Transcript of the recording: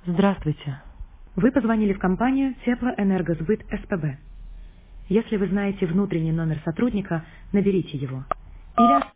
Здравствуйте. Вы позвонили в компанию Теплоэнергосбыт СПБ. Если вы знаете внутренний номер сотрудника, наберите его. Или